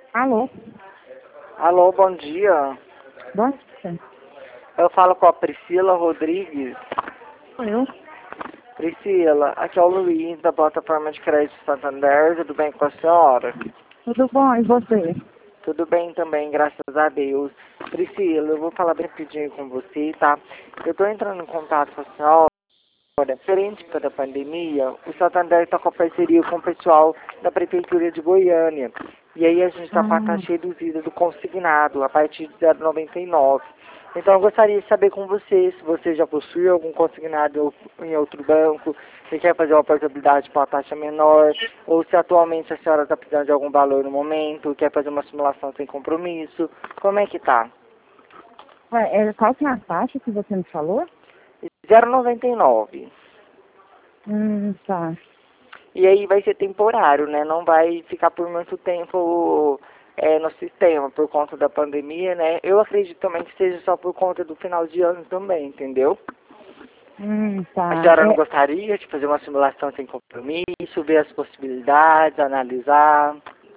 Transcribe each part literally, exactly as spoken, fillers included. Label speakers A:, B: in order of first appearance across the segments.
A: Alô?
B: Alô, bom dia.
A: Bom dia.
B: Eu falo com a Priscila Rodrigues.
A: Sou eu.
B: Priscila, aqui é o Luiz, da plataforma de crédito Santander. Tudo bem com a senhora?
A: Tudo bom, e você?
B: Tudo bem também, graças a Deus. Priscila, eu vou falar bem rapidinho com você, tá? Eu tô entrando em contato com a senhora. Diferente da pandemia, o Santander está com a parceria com o pessoal da Prefeitura de Goiânia. E aí a gente está com a
A: Ah,
B: taxa reduzida do consignado, a partir de zero vírgula noventa e nove. Então eu gostaria de saber com você se você já possui algum consignado em outro banco, se quer fazer uma portabilidade para uma taxa menor, ou se atualmente a senhora está precisando de algum valor no momento, quer fazer uma simulação sem compromisso. Como é que tá?
A: ué, é, qual que é a taxa que você me falou?
B: zero vírgula noventa e nove.
A: Hum, tá.
B: E aí vai ser temporário, né? Não vai ficar por muito tempo é, no sistema por conta da pandemia, né? Eu acredito também que seja só por conta do final de ano também, entendeu?
A: Hum,
B: A
A: tá.
B: senhora não
A: É,
B: gostaria de fazer uma simulação sem compromisso, ver as possibilidades, analisar?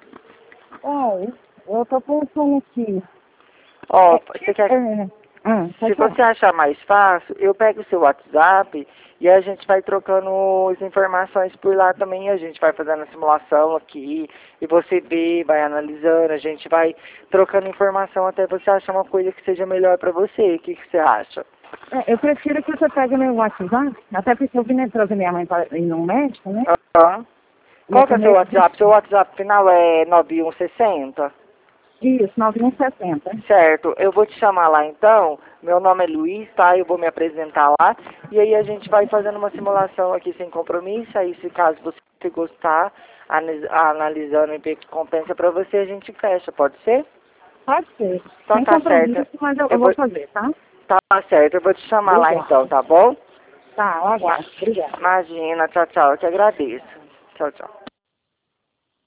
A: ué, eu tô pensando aqui.
B: Ó,
A: É,
B: você
A: que-
B: quer...
A: é, ah,
B: Se
A: pode falar.
B: você achar mais fácil, eu pego o seu WhatsApp e a gente vai trocando as informações por lá também. A gente vai fazendo a simulação aqui e você vê, vai analisando, a gente vai trocando informação até você achar uma coisa que seja melhor para você. O que, que você acha?
A: É, eu prefiro que você pegue meu WhatsApp, até porque eu vim na entrada da minha mãe para ir no médico, né?
B: Aham.
A: E eu
B: Qual que é o seu
A: tomei
B: WhatsApp? Seu WhatsApp final é nove um seis zero?
A: isso, nove um sessenta.
B: Certo, eu vou te chamar lá então. Meu nome é Luiz, tá? Eu vou me apresentar lá. E aí a gente vai fazendo uma simulação aqui sem compromisso. Aí, se caso você gostar, anis- analisando e ver que compensa pra você, a gente fecha, pode ser?
A: Pode ser.
B: Então
A: Sem
B: tá certo.
A: compromisso, mas eu, eu
B: Eu
A: vou
B: vou...
A: fazer, tá?
B: Tá certo, eu vou te chamar lá então,
A: Obrigada.
B: tá bom?
A: Tá, eu aguardo. Obrigada.
B: Imagina, tchau, tchau. Eu que agradeço. Tchau, tchau.